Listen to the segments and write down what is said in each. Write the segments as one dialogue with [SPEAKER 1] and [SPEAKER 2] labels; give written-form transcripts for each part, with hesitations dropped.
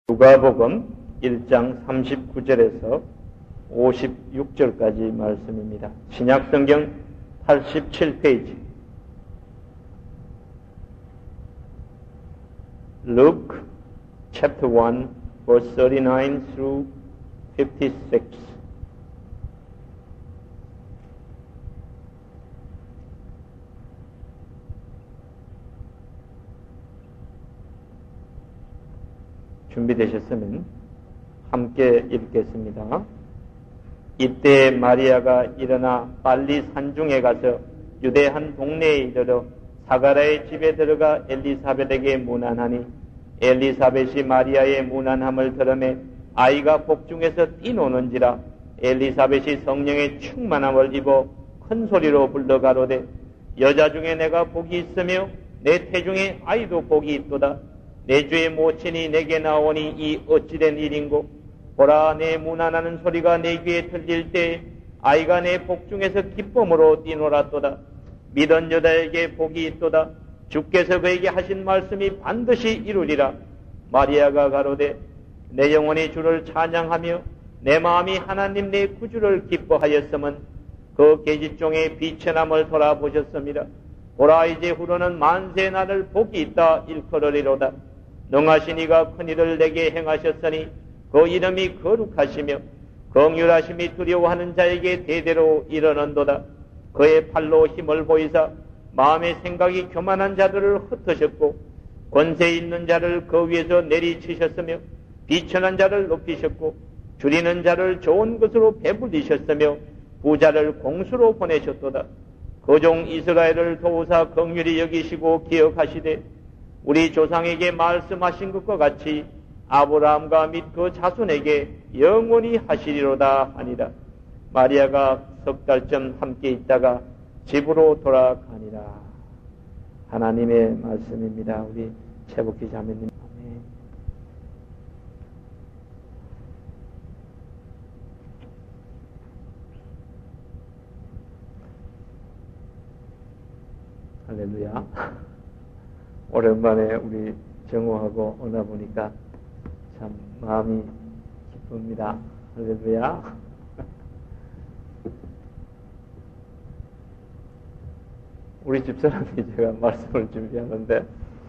[SPEAKER 1] 누가복음 1장 39절에서 56절까지 말씀입니다. 신약성경 87페이지. Luke chapter 1 verse 39 through 56. 준비되셨으면 함께 읽겠습니다. 이때 마리아가 일어나 빨리 산중에 가서 유대 한 동네에 이르러 사가랴의 집에 들어가 엘리사벳에게 문안하니 엘리사벳이 마리아의 문안함을 들으매 아이가 복중에서 뛰노는지라 엘리사벳이 성령의 충만함을 입어 큰 소리로 불러 가로되 여자 중에 내가 복이 있으며 내 태중에 아이도 복이 있도다. 내 주의 모친이 내게 나오니 이 어찌된 일인고 보라 내 문안하는 소리가 내 귀에 들릴 때 아이가 내 복중에서 기쁨으로 뛰놀았도다. 믿은 여자에게 복이 있도다. 주께서 그에게 하신 말씀이 반드시 이루리라. 마리아가 가로되 내 영혼이 주를 찬양하며 내 마음이 하나님 내 구주를 기뻐하였음은 그 계집종의 비천함을 돌아보셨습니다. 보라 이제 후로는 만세 나를 복이 있다 일컬으리로다. 능하신 이가 큰일을 내게 행하셨으니 그 이름이 거룩하시며 긍휼하심이 두려워하는 자에게 대대로 이르는도다. 그의 팔로 힘을 보이사 마음의 생각이 교만한 자들을 흩으셨고 권세 있는 자를 그 위에서 내리치셨으며 비천한 자를 높이셨고 줄이는 자를 좋은 것으로 배불리셨으며 부자를 공수로 보내셨도다. 그 종 이스라엘을 도우사 긍휼히 여기시고 기억하시되 우리 조상에게 말씀하신 것과 같이 아브라함과 및 그 자손에게 영원히 하시리로다 하니라. 마리아가 석 달쯤 함께 있다가 집으로 돌아가니라. 하나님의 말씀입니다. 우리 최복희 자매님. 아멘. 할렐루야. 오랜만에 우리 정호하고 오나 보니까 참 마음이 기쁩니다. 할렐루야. 우리 집사람이 제가 말씀을 준비하는데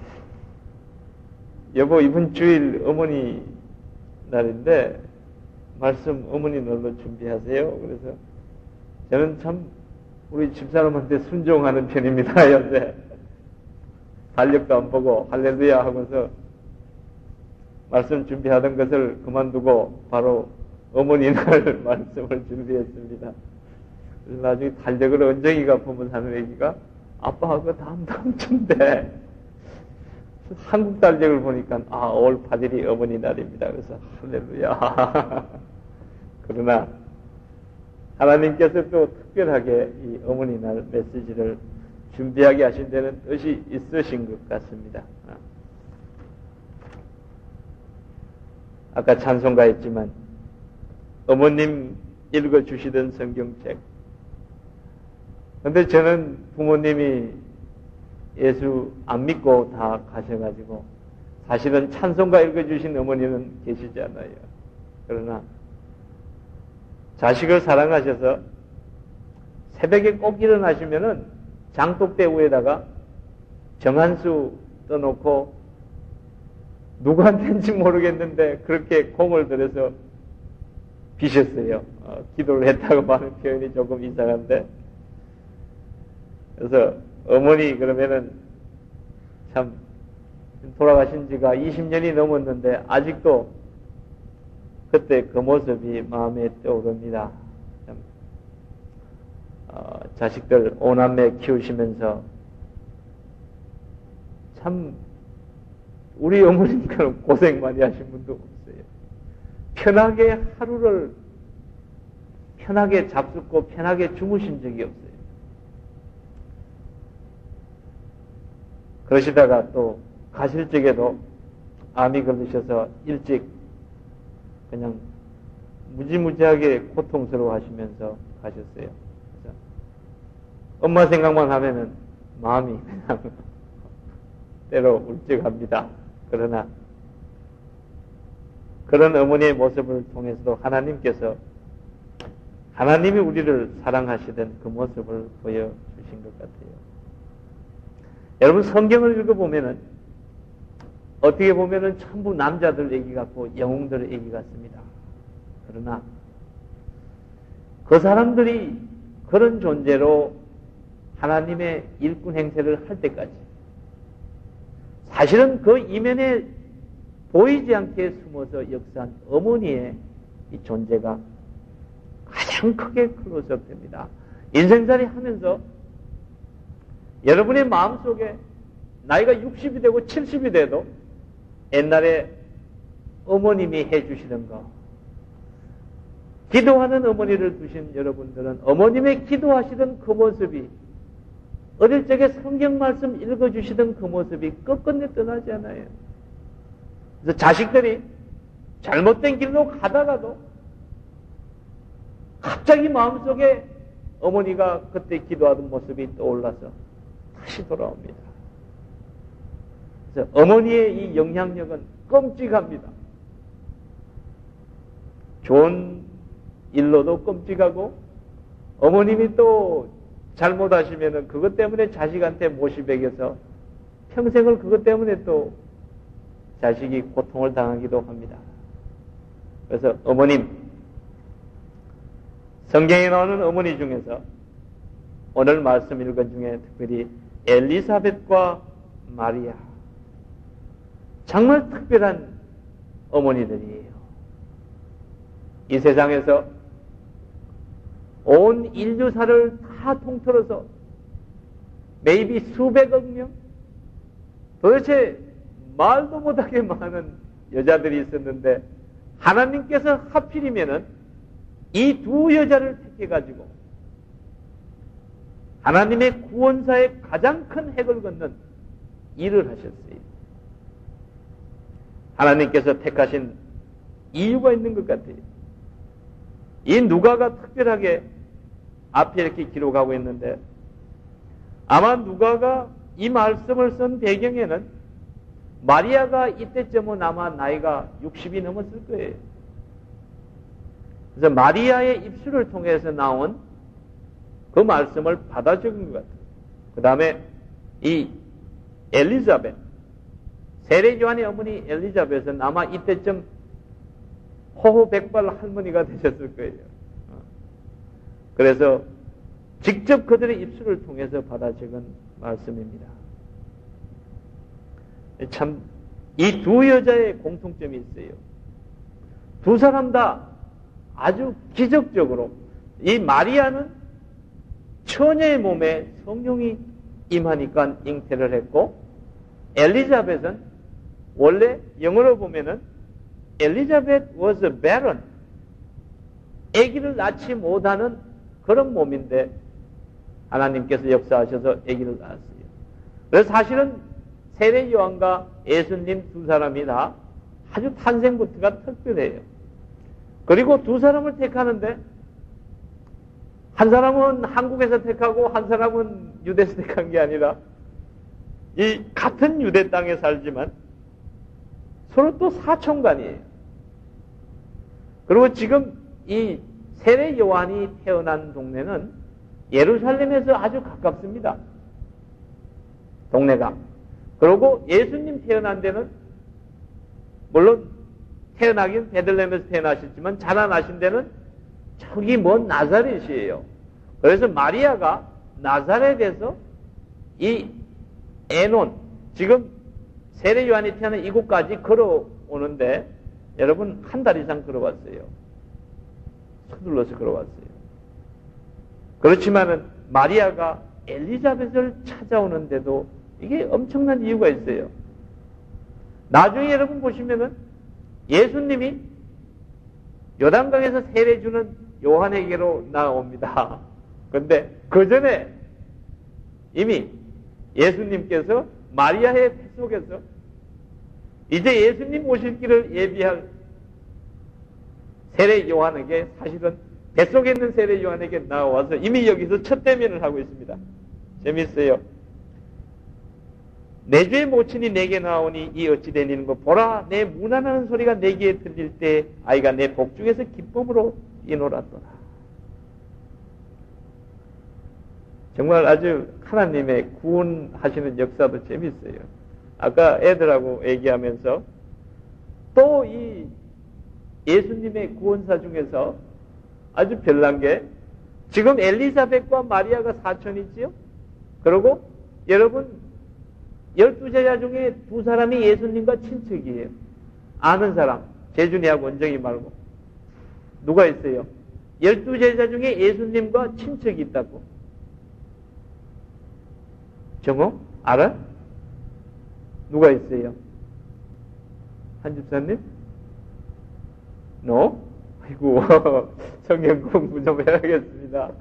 [SPEAKER 1] 여보 이번 주일 어머니 날인데 말씀 어머니 날로 준비하세요. 그래서 저는 참 우리 집사람한테 순종하는 편입니다. 요새 달력도 안 보고 할렐루야 하면서 말씀 준비하던 것을 그만두고 바로 어머니 날 말씀을 준비했습니다. 그래서 나중에 달력을 은정이가 보면 하는 얘기가 아빠 그 다음 주인데 한국 달력을 보니까 5월 8일이 어머니 날입니다. 그래서 할렐루야. 그러나 하나님께서 또 특별하게 이 어머니 날 메시지를 준비하게 하신 데는 뜻이 있으신 것 같습니다. 아까 찬송가했지만 어머님 읽어주시던 성경책. 근데 저는 부모님이 예수 안 믿고 다 가셔가지고 사실은 찬송가 읽어주신 어머니는 계시지 않아요. 그러나 자식을 사랑하셔서 새벽에 꼭 일어나시면은 장독대 위에다가 정한수 떠놓고 누구한테인지 모르겠는데 그렇게 공을 들여서 비셨어요. 기도를 했다고 하는 표현이 조금 이상한데 그래서 어머니 그러면은 참 돌아가신 지가 20년이 넘었는데 아직도 그때 그 모습이 마음에 떠오릅니다. 자식들 5남매 키우시면서 참 우리 어머님처럼 고생 많이 하신 분도 없어요. 편하게 하루를 편하게 잡숫고 편하게 주무신 적이 없어요. 그러시다가 또 가실 적에도 암이 걸리셔서 일찍 그냥 무지무지하게 고통스러워 하시면서 가셨어요. 엄마 생각만 하면은 마음이 그냥 때로 울적합니다. 그러나 그런 어머니의 모습을 통해서도 하나님께서 하나님이 우리를 사랑하시던 그 모습을 보여주신 것 같아요. 여러분 성경을 읽어보면은 어떻게 보면은 전부 남자들 얘기 같고 영웅들 얘기 같습니다. 그러나 그 사람들이 그런 존재로 하나님의 일꾼 행세를 할 때까지 사실은 그 이면에 보이지 않게 숨어서 역사한 어머니의 이 존재가 가장 크게 클로즈업 됩니다. 인생살이 하면서 여러분의 마음속에 나이가 60이 되고 70이 돼도 옛날에 어머님이 해주시던 거, 기도하는 어머니를 두신 여러분들은 어머님의 기도하시던 그 모습이 어릴 적에 성경 말씀 읽어주시던 그 모습이 끝끝내 떠나지 않아요. 그래서 자식들이 잘못된 길로 가다가도 갑자기 마음속에 어머니가 그때 기도하던 모습이 떠올라서 다시 돌아옵니다. 그래서 어머니의 이 영향력은 끔찍합니다. 좋은 일로도 끔찍하고 어머님이 또 잘못하시면은 그것 때문에 자식한테 못이 배겨서 평생을 그것 때문에 또 자식이 고통을 당하기도 합니다. 그래서 어머님, 성경에 나오는 어머니 중에서 오늘 말씀 읽은 중에 특별히 엘리사벳과 마리아, 정말 특별한 어머니들이에요. 이 세상에서 온 인류사를 다 통틀어서 매입이 수백억 명, 도대체 말도 못하게 많은 여자들이 있었는데 하나님께서 하필이면은 이 두 여자를 택해가지고 하나님의 구원사에 가장 큰 핵을 걷는 일을 하셨어요. 하나님께서 택하신 이유가 있는 것 같아요. 이 누가가 특별하게 앞에 이렇게 기록하고 있는데 아마 누가가 이 말씀을 쓴 배경에는 마리아가 이때쯤은 아마 나이가 60이 넘었을 거예요. 그래서 마리아의 입술을 통해서 나온 그 말씀을 받아 적은 것 같아요. 그 다음에 이 엘리자벳, 세례 요한의 어머니 엘리자벳은 아마 이때쯤 호호백발 할머니가 되셨을 거예요. 그래서 직접 그들의 입술을 통해서 받아 적은 말씀입니다. 참, 이 두 여자의 공통점이 있어요. 두 사람 다 아주 기적적으로, 이 마리아는 처녀의 몸에 성령이 임하니까 잉태를 했고, 엘리자벳은 원래 영어로 보면은 엘리자벳 was barren, 아기를 낳지 못하는 그런 몸인데 하나님께서 역사하셔서 아기를 낳았어요. 그래서 사실은 세례 요한과 예수님 두 사람이 다 아주 탄생부터가 특별해요. 그리고 두 사람을 택하는데 한 사람은 한국에서 택하고 한 사람은 유대에서 택한 게 아니라 이 같은 유대 땅에 살지만 서로 또 사촌간이에요. 그리고 지금 이 세례 요한이 태어난 동네는 예루살렘에서 아주 가깝습니다. 동네가. 그리고 예수님 태어난 데는 물론 태어나긴 베들레헴에서 태어나셨지만 자라나신 데는 저기 먼 나사렛이에요. 그래서 마리아가 나사렛에서 이 에논, 지금 세례 요한이 태어난 이곳까지 걸어오는데 여러분 한 달 이상 걸어왔어요. 서둘러서 걸어왔어요. 그렇지만은 마리아가 엘리자벳을 찾아오는데도 이게 엄청난 이유가 있어요. 나중에 여러분 보시면은 예수님이 요단강에서 세례 주는 요한에게로 나옵니다. 그런데 그 전에 이미 예수님께서 마리아의 뱃속에서 이제 예수님 오실 길을 예비할 세례 요한에게, 사실은 뱃속에 있는 세례 요한에게 나와서 이미 여기서 첫 대면을 하고 있습니다. 재밌어요. 내 주의 모친이 내게 나오니 이 어찌 되는 거 보라 내 무난하는 소리가 내 귀에 들릴 때 아이가 내 복중에서 기쁨으로 뛰놀았더라. 정말 아주 하나님의 구원하시는 역사도 재밌어요. 아까 애들하고 얘기하면서 또 이 예수님의 구원사 중에서 아주 별난 게 지금 엘리사벳과 마리아가 사촌이지요. 그리고 여러분 12제자 중에 2사람이 예수님과 친척이에요. 아는 사람 재준이하고 원정이 말고 누가 있어요? 12제자 중에 예수님과 친척이 있다고. 정호? 알아? 누가 있어요? 한 집사님? No? 아이고 성경 공부 좀 해야겠습니다.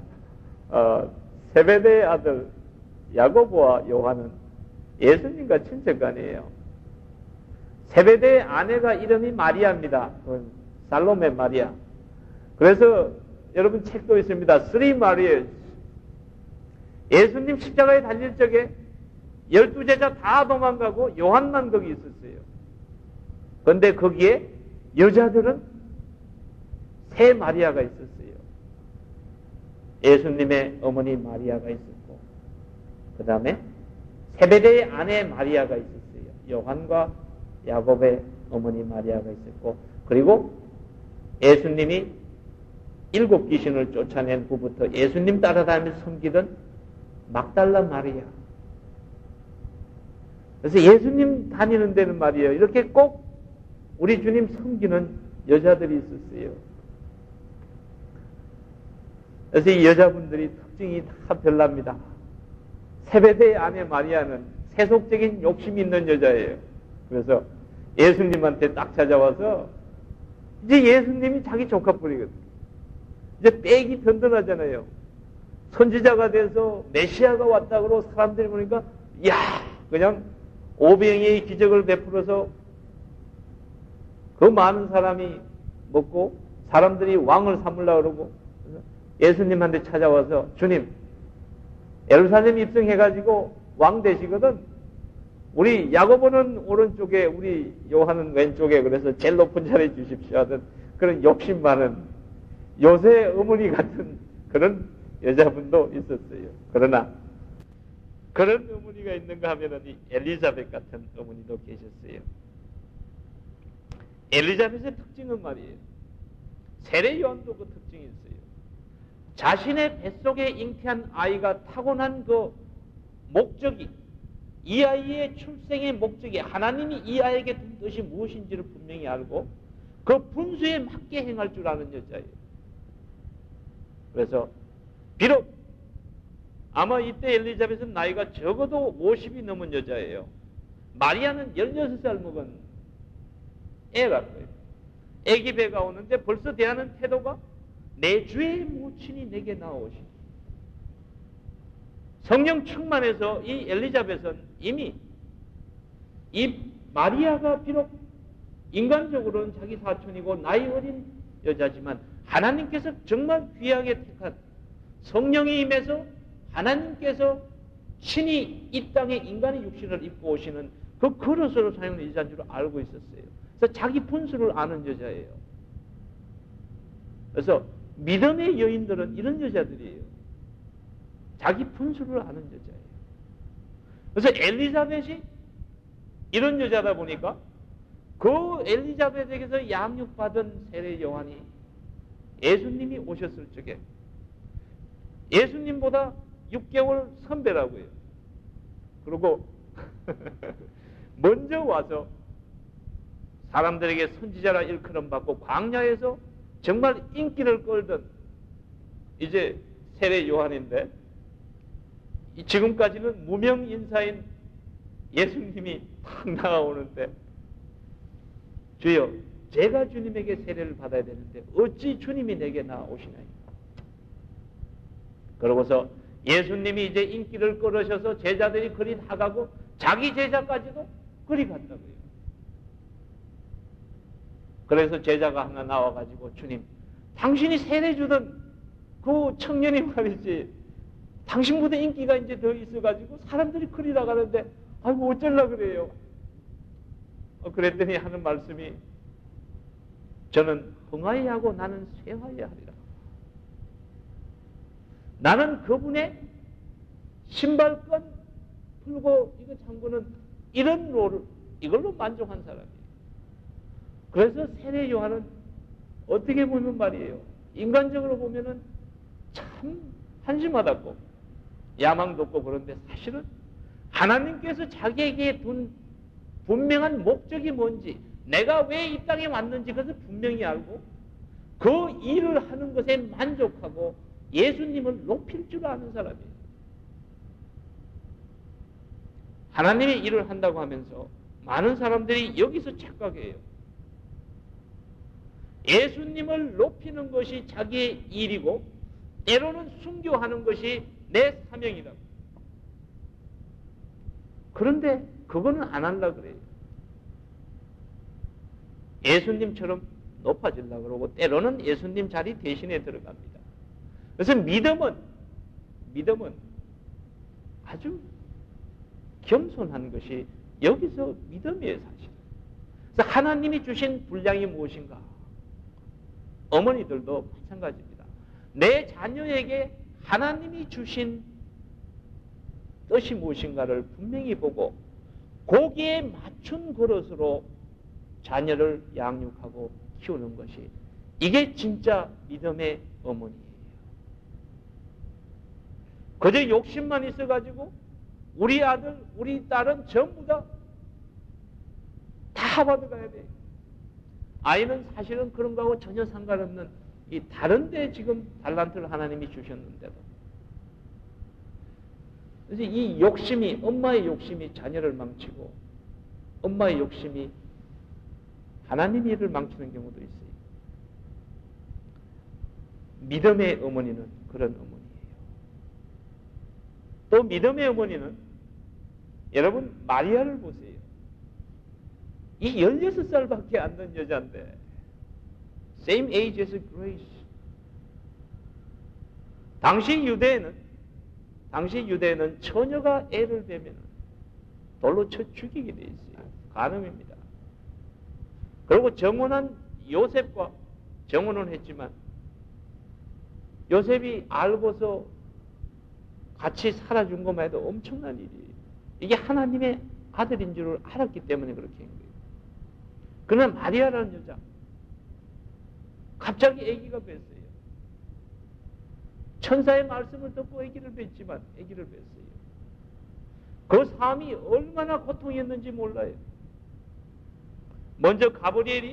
[SPEAKER 1] 세베대의 아들 야고보와 요한은 예수님과 친척간이에요. 세베대의 아내가 이름이 마리아입니다. 살로메 마리아. 그래서 여러분 책도 있습니다. Three Marias. 예수님 십자가에 달릴 적에 12제자 다 도망가고 요한만 거기 있었어요. 그런데 거기에 여자들은 세 마리아가 있었어요. 예수님의 어머니 마리아가 있었고 그 다음에 세베대의 아내 마리아가 있었어요. 요한과 야곱의 어머니 마리아가 있었고 그리고 예수님이 7 귀신을 쫓아낸 후부터 예수님 따라다니면서 섬기던 막달라 마리아. 그래서 예수님 다니는 데는 말이에요. 이렇게 꼭 우리 주님 섬기는 여자들이 있었어요. 그래서 이 여자분들이 특징이 다 별납니다. 세베대의 아내 마리아는 세속적인 욕심이 있는 여자예요. 그래서 예수님한테 딱 찾아와서 이제 예수님이 자기 조카뻘이거든요. 이제 빽이 든든하잖아요. 선지자가 돼서 메시아가 왔다 그러고 사람들이 보니까 야 그냥 오병이의 기적을 베풀어서 그 많은 사람이 먹고 사람들이 왕을 삼으려고 그러고 예수님한테 찾아와서 주님 예루살렘 입성해가지고 왕 되시거든. 우리 야고보는 오른쪽에 우리 요한은 왼쪽에 그래서 제일 높은 자리에 주십시오 하던 그런 욕심 많은 요새 어머니 같은 그런 여자분도 있었어요. 그러나 그런 어머니가 있는가 하면은 이 엘리자벳 같은 어머니도 계셨어요. 엘리자벳의 특징은 말이에요. 세례 요한도 그 특징이 있어요. 자신의 뱃속에 잉태한 아이가 타고난 그 목적이 이 아이의 출생의 목적이 하나님이 이 아이에게 둔 뜻이 무엇인지를 분명히 알고 그 분수에 맞게 행할 줄 아는 여자예요. 그래서 비록 아마 이때 엘리자벳은 나이가 적어도 50이 넘은 여자예요. 마리아는 16살 먹은 애가 거예요. 애기 배가 오는데 벌써 대하는 태도가 내 주의 모친이 내게 나오시니 성령 충만해서 이 엘리자벳은 이미 이 마리아가 비록 인간적으로는 자기 사촌이고 나이 어린 여자지만 하나님께서 정말 귀하게 택한 성령이 임해서 하나님께서 친히 이 땅에 인간의 육신을 입고 오시는 그 그릇으로 사용하는 여자인 줄 알고 있었어요. 그래서 자기 분수를 아는 여자예요. 그래서 믿음의 여인들은 이런 여자들이에요. 자기 분수를 아는 여자예요. 그래서 엘리자벳이 이런 여자다 보니까 그 엘리자벳에게서 양육받은 세례 요한이 예수님이 오셨을 적에 예수님보다 6개월 선배라고요. 그리고 먼저 와서 사람들에게 선지자라 일컬음 받고 광야에서 정말 인기를 끌던 이제 세례 요한인데 지금까지는 무명 인사인 예수님이 탁 나오는데 주여 제가 주님에게 세례를 받아야 되는데 어찌 주님이 내게 나오시나요? 그러고서 예수님이 이제 인기를 끌으셔서 제자들이 그리 나가고 자기 제자까지도 그리 갔다고요. 그래서 제자가 하나 나와가지고 주님 당신이 세례 주던 그 청년이 말이지 당신보다 인기가 이제 더 있어가지고 사람들이 그리 나가는데 아이고 어쩌려 그래요. 그랬더니 하는 말씀이 저는 흥하여 하고 나는 쇠하여 하리라. 나는 그분의 신발끈 풀고 이거 잠그는 이런 롤을 이걸로 만족한 사람이에요. 그래서 세례 요한은 어떻게 보면 말이에요. 인간적으로 보면은 참 한심하다고 야망도 없고 그런데 사실은 하나님께서 자기에게 둔 분명한 목적이 뭔지 내가 왜 이 땅에 왔는지 그것을 분명히 알고 그 일을 하는 것에 만족하고 예수님을 높일 줄 아는 사람이에요. 하나님의 일을 한다고 하면서 많은 사람들이 여기서 착각해요. 예수님을 높이는 것이 자기의 일이고 때로는 순교하는 것이 내 사명이다. 그런데 그거는 안 하려고 그래요. 예수님처럼 높아지려고 그러고 때로는 예수님 자리 대신에 들어갑니다. 그래서 믿음은 아주 겸손한 것이 여기서 믿음이에요, 사실. 그래서 하나님이 주신 분량이 무엇인가? 어머니들도 마찬가지입니다. 내 자녀에게 하나님이 주신 뜻이 무엇인가를 분명히 보고 거기에 맞춘 그릇으로 자녀를 양육하고 키우는 것이 이게 진짜 믿음의 어머니예요. 그저 욕심만 있어가지고 우리 아들, 우리 딸은 전부 다 받아가야 돼요. 아이는 사실은 그런 거하고 전혀 상관없는 이 다른데 지금 달란트를 하나님이 주셨는데도 그래서 이 욕심이 엄마의 욕심이 자녀를 망치고 엄마의 욕심이 하나님의 일을 망치는 경우도 있어요. 믿음의 어머니는 그런 어머니예요. 또 믿음의 어머니는 여러분 마리아를 보세요. 이 16살밖에 안 된 여자인데 same age as Grace. 당시 유대에는 처녀가 애를 베면 돌로 쳐 죽이게 돼 있어요. 간음입니다. 그리고 정혼한 요셉과 정혼은 했지만 요셉이 알고서 같이 살아준 것만 해도 엄청난 일이에요. 이게 하나님의 아들인 줄 알았기 때문에 그렇게 한 거예요. 그러나 마리아라는 여자 갑자기 아기가 뱄어요. 천사의 말씀을 듣고 아기를 뱄지만 아기를 뱄어요. 그 삶이 얼마나 고통이었는지 몰라요. 먼저 가브리엘이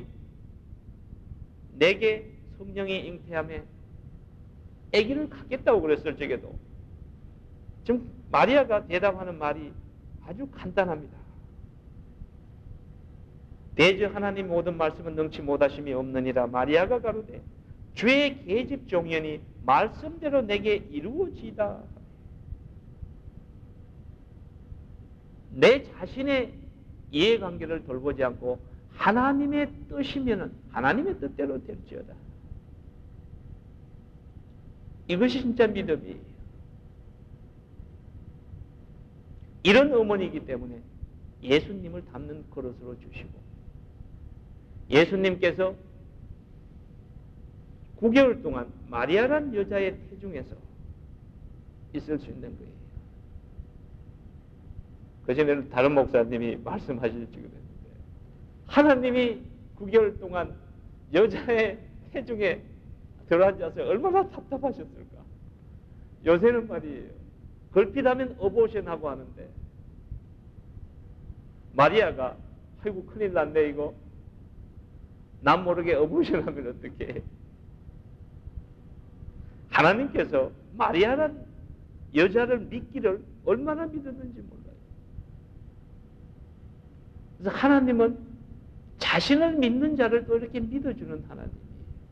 [SPEAKER 1] 내게 성령이 잉태함에 아기를 갖겠다고 그랬을 적에도 지금 마리아가 대답하는 말이 아주 간단합니다. 대저 하나님 모든 말씀은 능치 못하심이 없느니라. 마리아가 가로되 주의 계집 종연이 말씀대로 내게 이루어지이다. 내 자신의 이해관계를 돌보지 않고 하나님의 뜻이면은 하나님의 뜻대로 될지어다. 이것이 진짜 믿음이에요. 이런 어머니이기 때문에 예수님을 담는 그릇으로 주시고 예수님께서 9개월 동안 마리아란 여자의 태중에서 있을 수 있는 거예요. 그 전에는 다른 목사님이 말씀하실 적이 됐는데 하나님이 9개월 동안 여자의 태중에 들어앉아서 얼마나 답답하셨을까. 요새는 말이에요. 걸핏하면 어보션하고 하는데 마리아가 아이고 큰일 났네 이거 남 모르게 어보션하면 어떡해. 하나님께서 마리아란 여자를 믿기를 얼마나 믿었는지 몰라요. 그래서 하나님은 자신을 믿는 자를 또 이렇게 믿어주는 하나님이에요.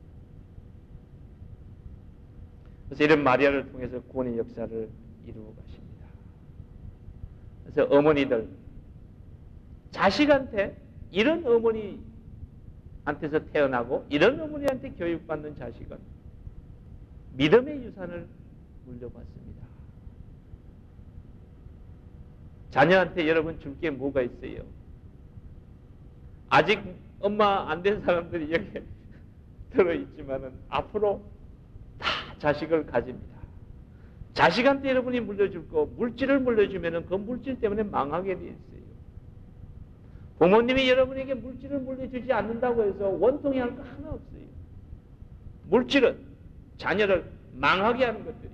[SPEAKER 1] 그래서 이런 마리아를 통해서 구원의 역사를 이루어 가십니다. 그래서 어머니들 자식한테 이런 어머니한테서 태어나고 이런 어머니한테 교육받는 자식은 믿음의 유산을 물려받습니다. 자녀한테 여러분 줄 게 뭐가 있어요? 아직 엄마 안 된 사람들이 여기 들어있지만은 앞으로 다 자식을 가집니다. 자식한테 여러분이 물려줄 거, 물질을 물려주면은 그 물질 때문에 망하게 돼 있어요. 부모님이 여러분에게 물질을 물려주지 않는다고 해서 원통이 할 거 하나 없어요. 물질은 자녀를 망하게 하는 것들이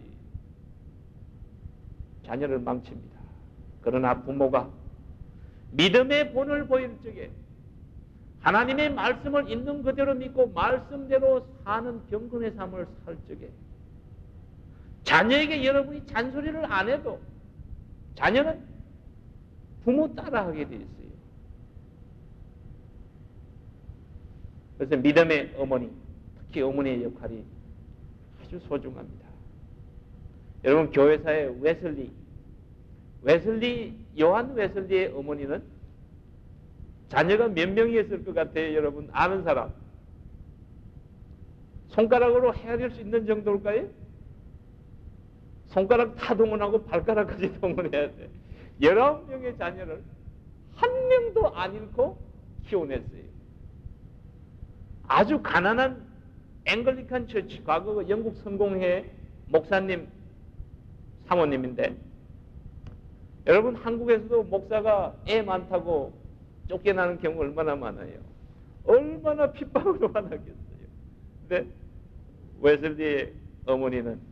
[SPEAKER 1] 자녀를 망칩니다. 그러나 부모가 믿음의 본을 보일 적에 하나님의 말씀을 있는 그대로 믿고 말씀대로 사는 경건의 삶을 살 적에 자녀에게 여러분이 잔소리를 안 해도 자녀는 부모 따라하게 되어 있어요. 그래서 믿음의 어머니, 특히 어머니의 역할이 아주 소중합니다. 여러분 교회사의 요한 웨슬리의 어머니는 자녀가 몇 명이었을 것 같아요? 여러분 아는 사람? 손가락으로 헤아릴 수 있는 정도일까요? 손가락 다 동원하고 발가락까지 동원해야 돼. 19명의 자녀를 한 명도 안 잃고 키워냈어요. 아주 가난한 앵글리칸 처치, 과거 영국 성공회 목사님 사모님인데, 여러분 한국에서도 목사가 애 많다고 쫓겨나는 경우 얼마나 많아요. 얼마나 핍박으로 만나겠어요. 근데 웨슬리의 어머니는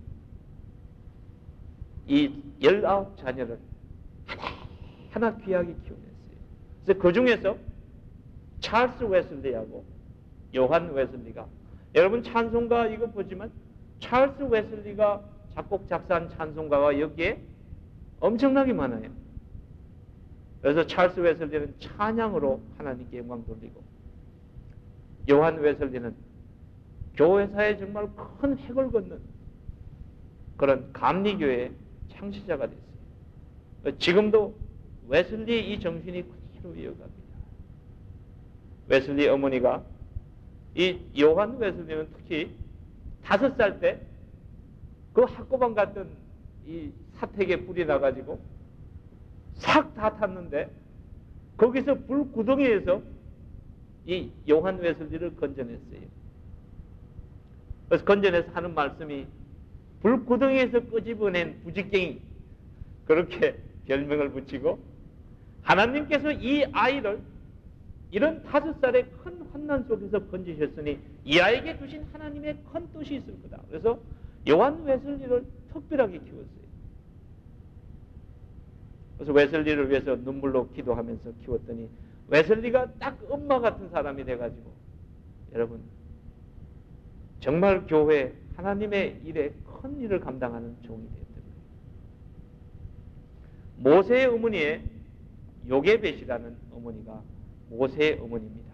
[SPEAKER 1] 이 19자녀를 하나 귀하게 키워냈어요. 그래서 그 중에서 찰스 웨슬리하고 요한 웨슬리가, 여러분 찬송가 이거 보지만 찰스 웨슬리가 작곡 작사한 찬송가가 여기에 엄청나게 많아요. 그래서 찰스 웨슬리는 찬양으로 하나님께 영광 돌리고, 요한 웨슬리는 교회사에 정말 큰 획을 걷는 그런 감리교회의 창시자가 됐어요. 지금도 웨슬리의 이 정신이 그대로 이어갑니다. 웨슬리 어머니가, 이 요한 웨슬리는 특히 5살 때 그 학고방 갔던 이 사택에 불이 나가지고 싹 다 탔는데, 거기서 불구덩이에서 이 요한 웨슬리를 건져냈어요. 그래서 건져내서 하는 말씀이 불구덩이에서 끄집어낸 부직갱이, 그렇게 별명을 붙이고, 하나님께서 이 아이를 이런 5살의 큰 환난 속에서 건지셨으니 이 아이에게 주신 하나님의 큰 뜻이 있을 거다. 그래서 요한 웨슬리를 특별하게 키웠어요. 그래서 웨슬리를 위해서 눈물로 기도하면서 키웠더니 웨슬리가 딱 엄마 같은 사람이 돼가지고, 여러분 정말 교회 하나님의 일에 큰 일을 감당하는 종이 되었던 거예요. 모세의 어머니의 요게벳이라는 어머니가 모세의 어머니입니다.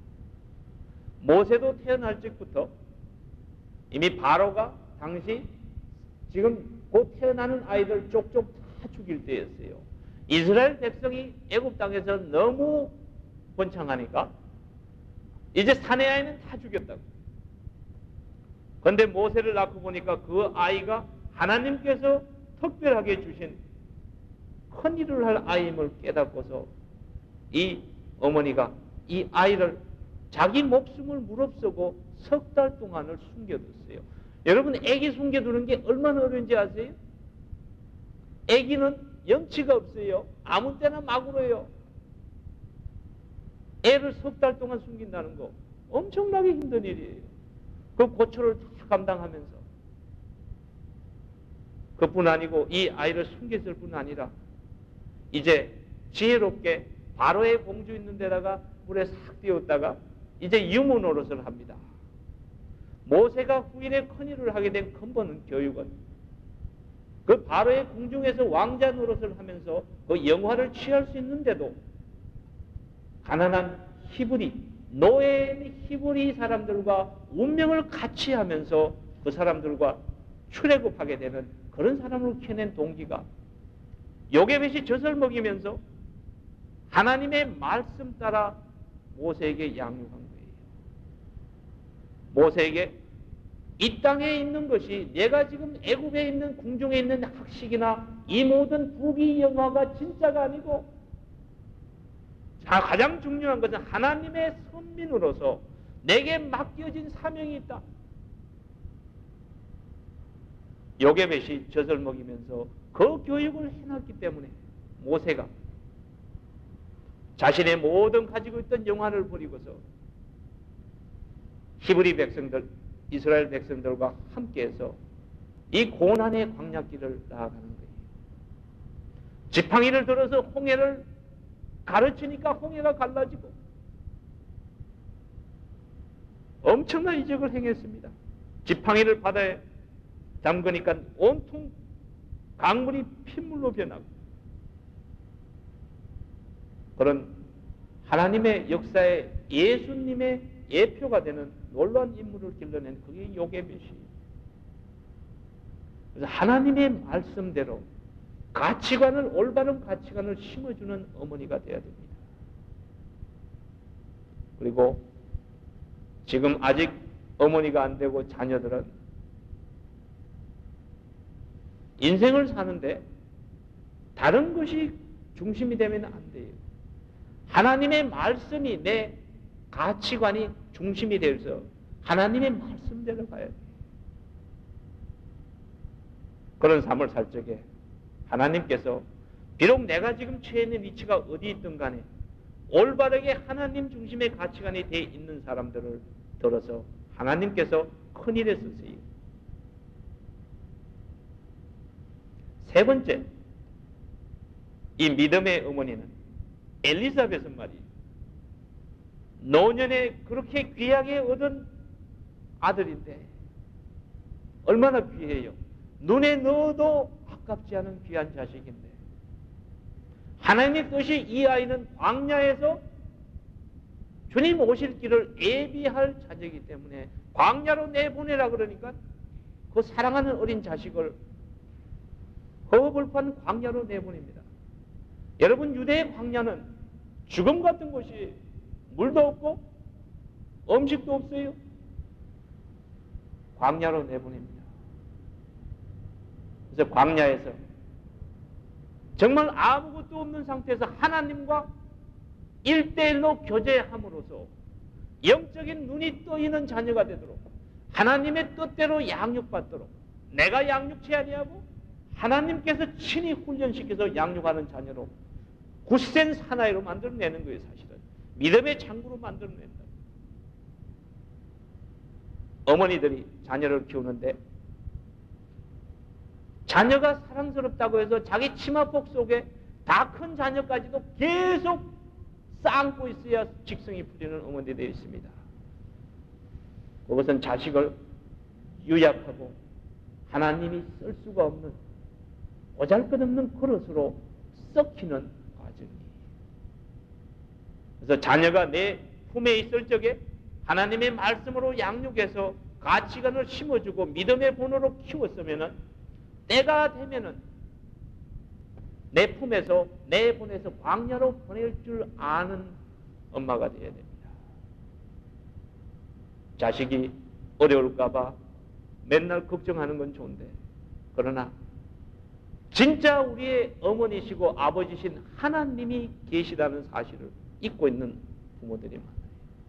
[SPEAKER 1] 모세도 태어날 적부터 이미 바로가 당시 지금 곧 태어나는 아이들 쪽쪽 다 죽일 때였어요. 이스라엘 백성이 애굽 땅에서 너무 번창하니까 이제 사내 아이는 다 죽였다고. 그런데 모세를 낳고 보니까 그 아이가 하나님께서 특별하게 주신 큰 일을 할 아이임을 깨닫고서 이 어머니가 이 아이를 자기 목숨을 무릅쓰고 3달 동안을 숨겨뒀어요. 여러분 아기 숨겨두는 게 얼마나 어려운지 아세요? 아기는 염치가 없어요. 아무 때나 막 울어요. 애를 3달 동안 숨긴다는 거 엄청나게 힘든 일이에요. 그 고초를 다 감당하면서, 그뿐 아니고 이 아이를 숨겼을 뿐 아니라 이제 지혜롭게 바로의 공주 있는 데다가 물에 싹 띄웠다가 이제 유모 노릇을 합니다. 모세가 후일에 큰일을 하게 된 근본은 교육은 그 바로의 궁중에서 왕자 노릇을 하면서 그 영화를 취할 수 있는데도 가난한 히브리, 노예의 히브리 사람들과 운명을 같이 하면서 그 사람들과 출애굽하게 되는 그런 사람을 키워낸 동기가 요게벳이 젖을 먹이면서 하나님의 말씀 따라 모세에게 양육한 거예요. 모세에게 이 땅에 있는 것이 내가 지금 애굽에 있는 궁중에 있는 학식이나 이 모든 부귀 영화가 진짜가 아니고 가장 중요한 것은 하나님의 선민으로서 내게 맡겨진 사명이 있다. 요게벳이 젖을 먹이면서 그 교육을 해놨기 때문에 모세가 자신의 모든 가지고 있던 영화를 버리고서 히브리 백성들, 이스라엘 백성들과 함께해서 이 고난의 광야길을 나아가는 거예요. 지팡이를 들어서 홍해를 가르치니까 홍해가 갈라지고 엄청난 이적을 행했습니다. 지팡이를 바다에 담그니까 온통 강물이 핏물로 변하고 그런 하나님의 역사에 예수님의 예표가 되는 놀라운 인물을 길러낸 그게 요게벳이에요. 그래서 하나님의 말씀대로 가치관을, 올바른 가치관을 심어주는 어머니가 되어야 됩니다. 그리고 지금 아직 어머니가 안 되고 자녀들은 인생을 사는데 다른 것이 중심이 되면 안 돼요. 하나님의 말씀이 내 가치관이 중심이 되어서 하나님의 말씀대로 가야 돼요. 그런 삶을 살 적에 하나님께서 비록 내가 지금 처해 있는 위치가 어디 있든 간에 올바르게 하나님 중심의 가치관이 되어 있는 사람들을 들어서 하나님께서 큰일에 쓰세요. 세 번째, 이 믿음의 어머니는 엘리사벳은 말이에요. 노년에 그렇게 귀하게 얻은 아들인데 얼마나 귀해요. 눈에 넣어도 아깝지 않은 귀한 자식인데 하나님의 뜻이 이 아이는 광야에서 주님 오실 길을 예비할 자녀이기 때문에 광야로 내보내라 그러니까 그 사랑하는 어린 자식을 허허벌판 광야로 내보냅니다. 여러분, 유대의 광야는 죽음 같은 곳이 물도 없고 음식도 없어요. 광야로 내보냅니다. 그래서 광야에서 정말 아무것도 없는 상태에서 하나님과 1대1로 교제함으로써 영적인 눈이 떠있는 자녀가 되도록 하나님의 뜻대로 양육받도록 내가 양육치 아니하고 하나님께서 친히 훈련시켜서 양육하는 자녀로 굳센 사나이로 만들어내는 거예요. 사실은 믿음의 창구로 만들어낸다. 어머니들이 자녀를 키우는데 자녀가 사랑스럽다고 해서 자기 치마폭 속에 다 큰 자녀까지도 계속 쌓고 있어야 직성이 풀리는 어머니들이 있습니다. 그것은 자식을 유약하고 하나님이 쓸 수가 없는 보잘것없는 그릇으로 썩히는 과정이에요. 그래서 자녀가 내 품에 있을 적에 하나님의 말씀으로 양육해서 가치관을 심어주고 믿음의 본으로 키웠으면은 때가 되면은 내 품에서 내보내서 광야로 보낼 줄 아는 엄마가 되어야 됩니다. 자식이 어려울까봐 맨날 걱정하는 건 좋은데 그러나 진짜 우리의 어머니시고 아버지신 하나님이 계시다는 사실을 잊고 있는 부모들이 많아요.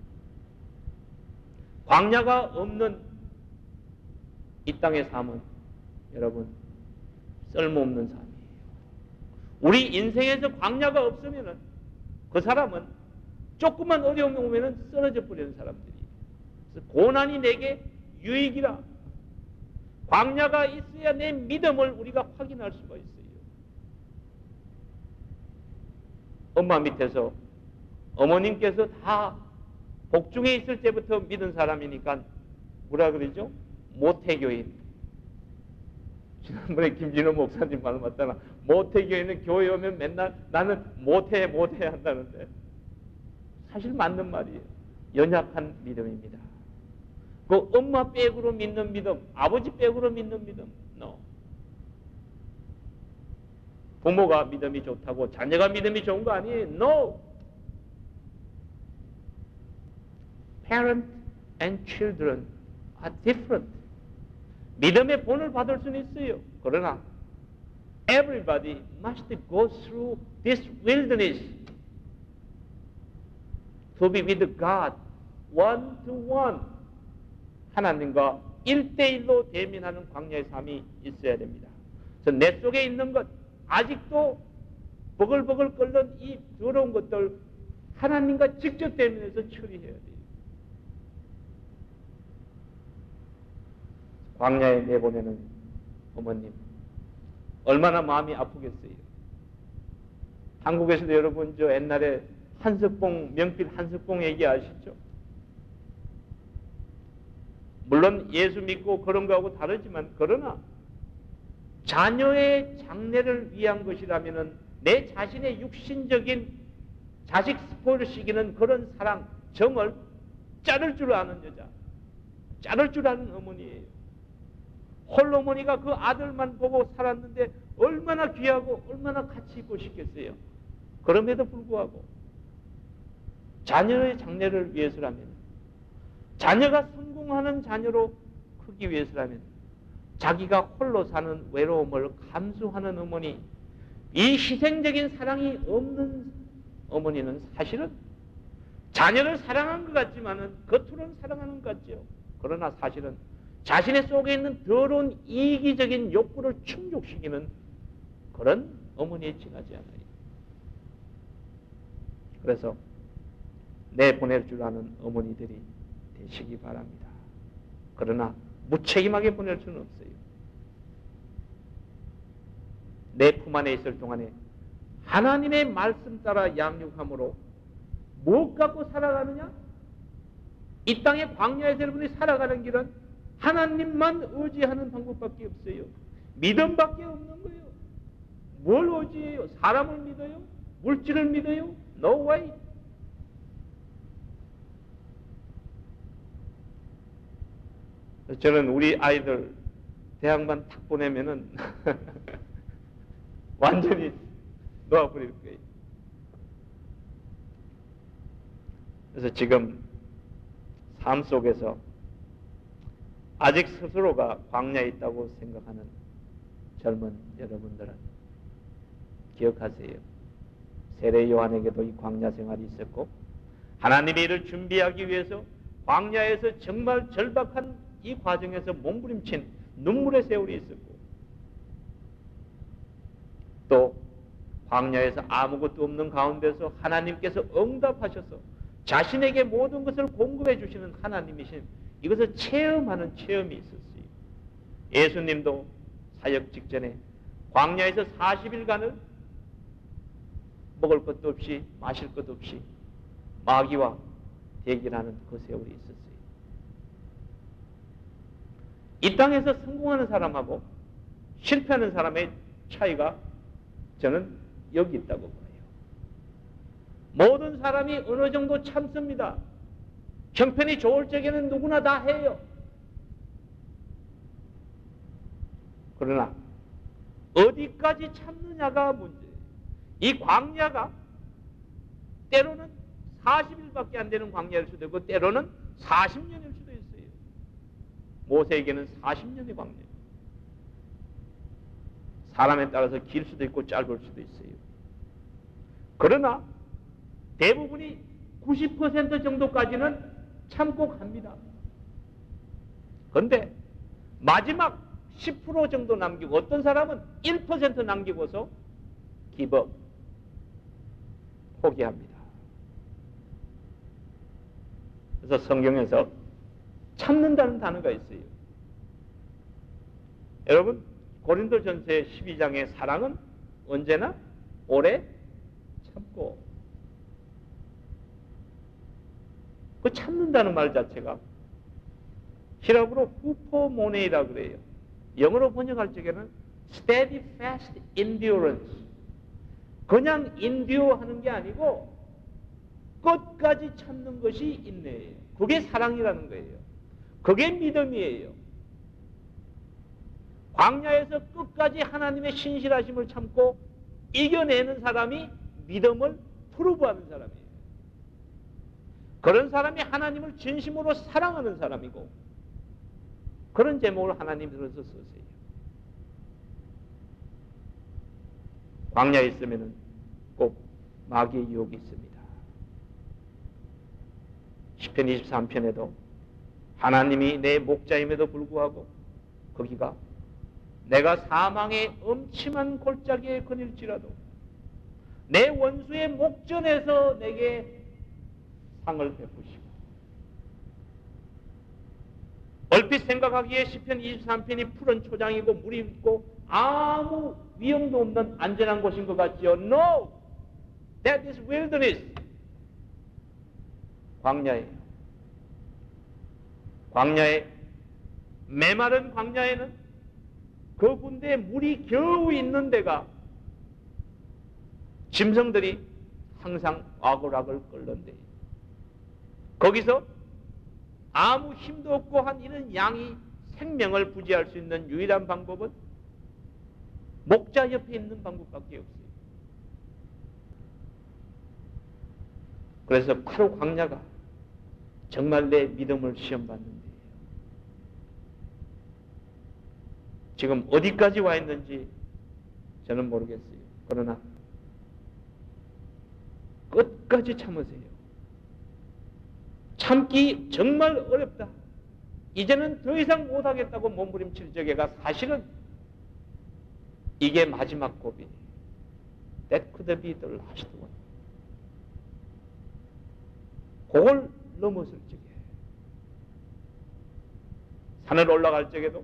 [SPEAKER 1] 광야가 없는 이 땅의 삶은 여러분 쓸모없는 삶이에요. 우리 인생에서 광야가 없으면 그 사람은 조금만 어려움이 오면 쓰러져 버리는 사람들이에요. 그래서 고난이 내게 유익이라. 광야가 있어야 내 믿음을 우리가 확인할 수가 있어요. 엄마 밑에서 어머님께서 다 복중에 있을 때부터 믿은 사람이니까 뭐라 그러죠? 모태교인. 지난번에 김진호 목사님 말 맞잖아. 모태교인은 교회 오면 맨날 나는 모태 한다는데 사실 맞는 말이에요. 연약한 믿음입니다. 그 엄마 백으로 믿는 믿음, 아버지 백으로 믿는 믿음, no. 부모가 믿음이 좋다고 자녀가 믿음이 좋은 거 아니에요. No. Parent and children are different. 믿음의 본을 받을 수는 있어요. 그러나 everybody must go through this wilderness to be with God one to one. 하나님과 1대1로 대면하는 광야의 삶이 있어야 됩니다. 그래서 내 속에 있는 것, 아직도 버글버글 끓는 이 더러운 것들 하나님과 직접 대면해서 처리해야 돼요. 광야에 내보내는 어머님 얼마나 마음이 아프겠어요. 한국에서도 여러분 저 옛날에 한석봉, 명필 한석봉 얘기 아시죠? 물론 예수 믿고 그런 거하고 다르지만 그러나 자녀의 장래를 위한 것이라면은 내 자신의 육신적인 자식 스포를 시키는 그런 사랑, 정을 자를 줄 아는 여자, 자를 줄 아는 어머니예요. 홀어머니가 그 아들만 보고 살았는데 얼마나 귀하고 얼마나 가치 있고 싶겠어요. 그럼에도 불구하고 자녀의 장래를 위해서라면, 자녀가 성공하는 자녀로 크기 위해서라면, 자기가 홀로 사는 외로움을 감수하는 어머니, 이 희생적인 사랑이 없는 어머니는 사실은 자녀를 사랑한 것 같지만은 겉으로는 사랑하는 것 같죠. 그러나 사실은 자신의 속에 있는 더러운 이기적인 욕구를 충족시키는 그런 어머니에 지나지 않아요. 그래서 내보낼 줄 아는 어머니들이 되시기 바랍니다. 그러나 무책임하게 보낼 수는 없어요. 내 품 안에 있을 동안에 하나님의 말씀 따라 양육함으로 무엇 갖고 살아가느냐? 이 땅의 광야에서 여러분이 살아가는 길은 하나님만 의지하는 방법밖에 없어요. 믿음밖에 없는 거예요. 뭘 의지해요? 사람을 믿어요? 물질을 믿어요? No way. 저는 우리 아이들 대학만 탁 보내면은 완전히 놓아버릴 거예요. 그래서 지금 삶 속에서 아직 스스로가 광야에 있다고 생각하는 젊은 여러분들은 기억하세요. 세례 요한에게도 이 광야 생활이 있었고, 하나님의 일을 준비하기 위해서 광야에서 정말 절박한 이 과정에서 몸부림친 눈물의 세월이 있었고, 또 광야에서 아무것도 없는 가운데서 하나님께서 응답하셔서 자신에게 모든 것을 공급해 주시는 하나님이신 이것을 체험하는 체험이 있었어요. 예수님도 사역 직전에 광야에서 40일간을 먹을 것도 없이 마실 것도 없이 마귀와 대결하는 그 세월이 있었어요. 이 땅에서 성공하는 사람하고 실패하는 사람의 차이가 저는 여기 있다고 봐요. 모든 사람이 어느 정도 참습니다. 형편이 좋을 적에는 누구나 다 해요. 그러나 어디까지 참느냐가 문제예요. 이 광야가 때로는 40일밖에 안 되는 광야일 수도 있고 때로는 40년일 수도 있어요. 모세에게는 40년의 광야. 사람에 따라서 길 수도 있고 짧을 수도 있어요. 그러나 대부분이 90% 정도까지는 참고 갑니다. 그런데 마지막 10% 정도 남기고 어떤 사람은 1% 남기고서 기법, 포기합니다. 그래서 성경에서 참는다는 단어가 있어요. 여러분 고린도전서 12장의 사랑은 언제나 오래 참고, 그 참는다는 말 자체가 히라브로 후포모네이라고 그래요. 영어로 번역할 적에는 steadfast endurance. 그냥 endure 하는 게 아니고 끝까지 참는 것이 인내예요. 그게 사랑이라는 거예요. 그게 믿음이에요. 광야에서 끝까지 하나님의 신실하심을 참고 이겨내는 사람이 믿음을 프루브하는 사람이에요. 그런 사람이 하나님을 진심으로 사랑하는 사람이고, 그런 제목을 하나님 들어서 쓰세요. 광야에 있으면 꼭 마귀의 유혹이 있습니다. 시편 23편에도 하나님이 내 목자임에도 불구하고 거기가 내가 사망의 음침한 골짜기에 거닐지라도 내 원수의 목전에서 내게 상을 베푸시고, 얼핏 생각하기에 시편 23편이 푸른 초장이고 물이 있고 아무 위험도 없는 안전한 곳인 것 같지요. No! That is wilderness. 광야예요. 광야에, 메마른 광야에는 그 군대에 물이 겨우 있는 데가 짐승들이 항상 와글와글 끓는데, 거기서 아무 힘도 없고 한 이런 양이 생명을 부지할 수 있는 유일한 방법은 목자 옆에 있는 방법밖에 없어요. 그래서 바로 광야가 정말 내 믿음을 시험받는 데예요. 지금 어디까지 와 있는지 저는 모르겠어요. 그러나 끝까지 참으세요. 참기 정말 어렵다. 이제는 더 이상 못하겠다고 몸부림칠 적에가 사실은 이게 마지막 고비. That could be the last one. 그걸 넘었을 적에, 산을 올라갈 적에도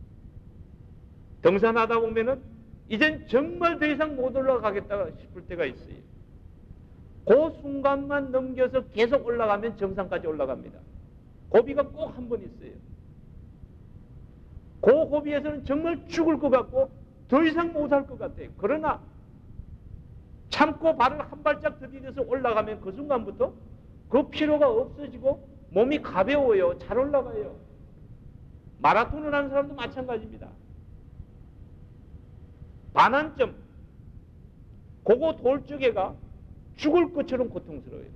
[SPEAKER 1] 등산하다 보면은 이젠 정말 더 이상 못 올라가겠다 싶을 때가 있어요. 그 순간만 넘겨서 계속 올라가면 정상까지 올라갑니다. 고비가 꼭 한 번 있어요. 그 고비에서는 정말 죽을 것 같고 더 이상 못할 것 같아요. 그러나 참고 발을 한 발짝 들이대서 올라가면 그 순간부터 그 피로가 없어지고 몸이 가벼워요. 잘 올라가요. 마라톤을 하는 사람도 마찬가지입니다. 반환점, 그거 돌 적에가 죽을 것처럼 고통스러워요.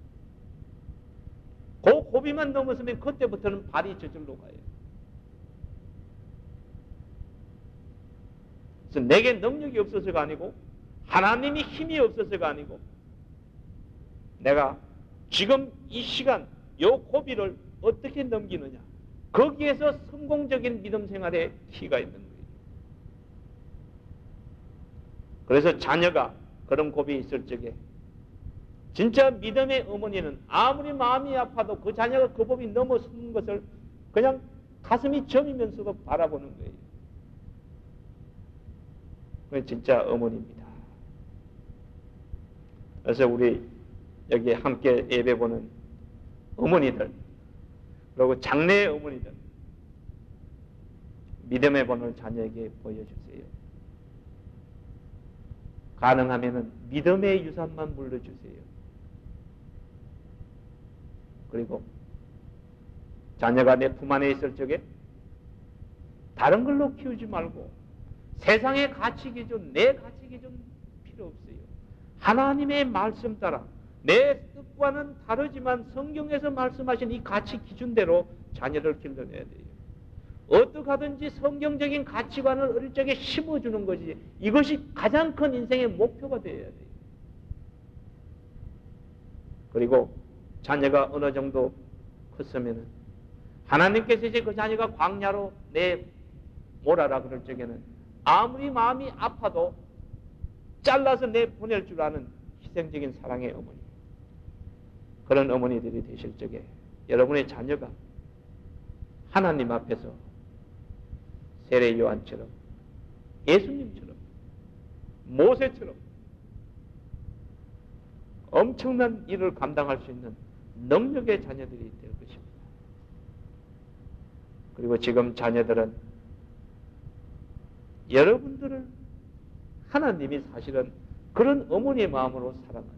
[SPEAKER 1] 그 고비만 넘었으면 그때부터는 발이 저절로 가요. 그래서 내게 능력이 없어서가 아니고 하나님이 힘이 없어서가 아니고 내가 지금 이 시간 요 고비를 어떻게 넘기느냐, 거기에서 성공적인 믿음 생활의 키가 있는 거예요. 그래서 자녀가 그런 고비에 있을 적에 진짜 믿음의 어머니는 아무리 마음이 아파도 그 자녀가 그 고비 넘어서는 것을 그냥 가슴이 저리면서도 바라보는 거예요. 그게 진짜 어머니입니다. 그래서 우리 여기 함께 예배보는 어머니들, 그리고 장래의 어머니들, 믿음의 본을 자녀에게 보여주세요. 가능하면 믿음의 유산만 물려주세요. 그리고 자녀가 내 품 안에 있을 적에 다른 걸로 키우지 말고 세상의 가치 기준, 내 가치 기준 필요 없어요. 하나님의 말씀 따라 내 뜻과는 다르지만 성경에서 말씀하신 이 가치 기준대로 자녀를 길러내야 돼요. 어떻게 하든지 성경적인 가치관을 어릴 적에 심어주는 것이, 이것이 가장 큰 인생의 목표가 되어야 돼요. 그리고 자녀가 어느 정도 컸으면 하나님께서 이제 그 자녀가 광야로 내몰아라 그럴 적에는 아무리 마음이 아파도 잘라서 내보낼 줄 아는 희생적인 사랑의 어머니, 그런 어머니들이 되실 적에 여러분의 자녀가 하나님 앞에서 세례 요한처럼, 예수님처럼, 모세처럼 엄청난 일을 감당할 수 있는 능력의 자녀들이 될 것입니다. 그리고 지금 자녀들은 여러분들을 하나님이 사실은 그런 어머니의 마음으로 사랑하세요.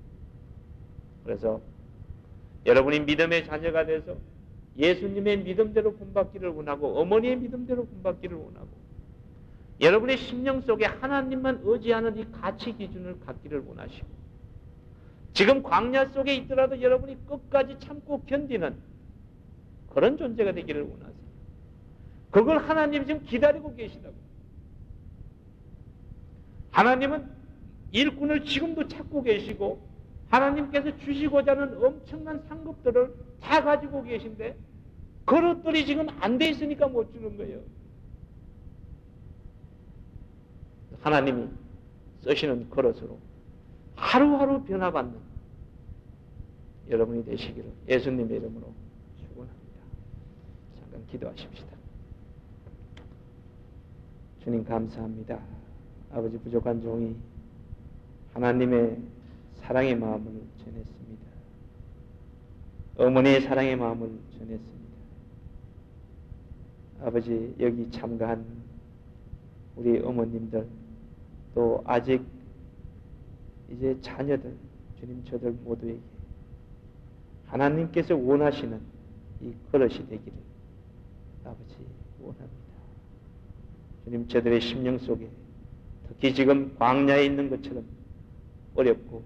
[SPEAKER 1] 그래서 여러분이 믿음의 자녀가 돼서 예수님의 믿음대로 본받기를 원하고 어머니의 믿음대로 본받기를 원하고 여러분의 심령 속에 하나님만 의지하는 이 가치 기준을 갖기를 원하시고 지금 광야 속에 있더라도 여러분이 끝까지 참고 견디는 그런 존재가 되기를 원하세요. 그걸 하나님이 지금 기다리고 계시다고. 하나님은 일꾼을 지금도 찾고 계시고 하나님께서 주시고자 하는 엄청난 상급들을 다 가지고 계신데 그릇들이 지금 안 돼 있으니까 못 주는 거예요. 하나님이 쓰시는 그릇으로 하루하루 변화받는 여러분이 되시기를 예수님의 이름으로 축원합니다. 잠깐 기도하십시다. 주님 감사합니다. 아버지 부족한 종이 하나님의 사랑의 마음을 전했습니다. 어머니의 사랑의 마음을 전했습니다. 아버지 여기 참가한 우리 어머님들 또 아직 이제 자녀들 주님 저들 모두에게 하나님께서 원하시는 이 그릇이 되기를 아버지 원합니다. 주님 저들의 심령 속에 특히 지금 광야에 있는 것처럼 어렵고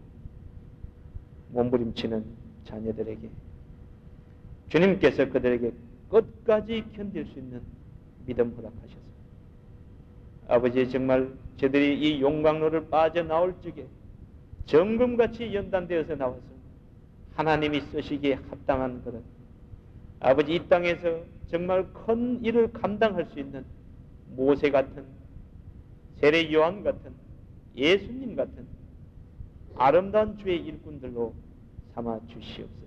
[SPEAKER 1] 몸부림치는 자녀들에게 주님께서 그들에게 끝까지 견딜 수 있는 믿음 허락하셔서 아버지 정말 저들이 이 용광로를 빠져나올 적에 정금같이 연단되어서 나와서 하나님이 쓰시기에 합당한 그릇 아버지 이 땅에서 정말 큰 일을 감당할 수 있는 모세 같은 세례 요한 같은 예수님 같은 아름다운 주의 일꾼들로 삼아 주시옵소서.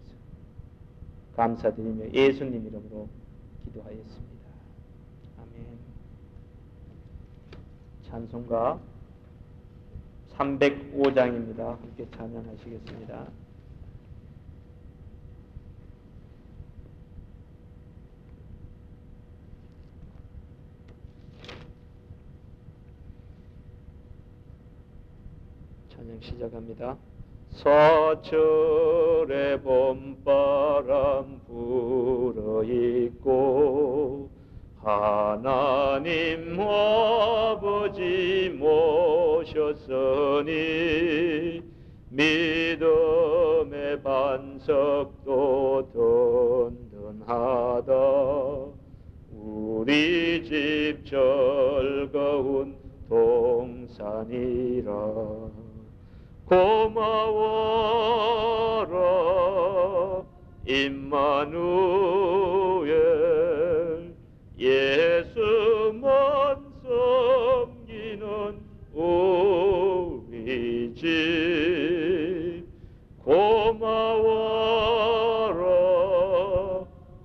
[SPEAKER 1] 감사드리며 예수님 이름으로 기도하였습니다. 아멘. 찬송가 305장입니다. 함께 찬양하시겠습니다. 찬양 시작합니다. 서철의 봄바람 불어있고 하나님 아버지 모셨으니 믿음의 반석도 든든하다. 우리 집 즐거운 동산이라. 고마워라 임마누엘 예수만 섬기는 우리 집. 고마워라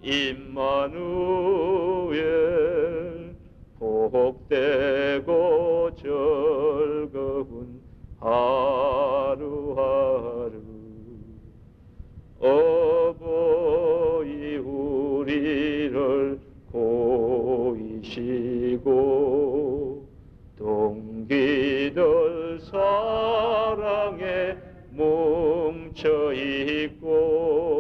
[SPEAKER 1] 임마누엘 복되고 즐거운 하루하루. 어버이 우리를 고이시고 동기들 사랑에 뭉쳐있고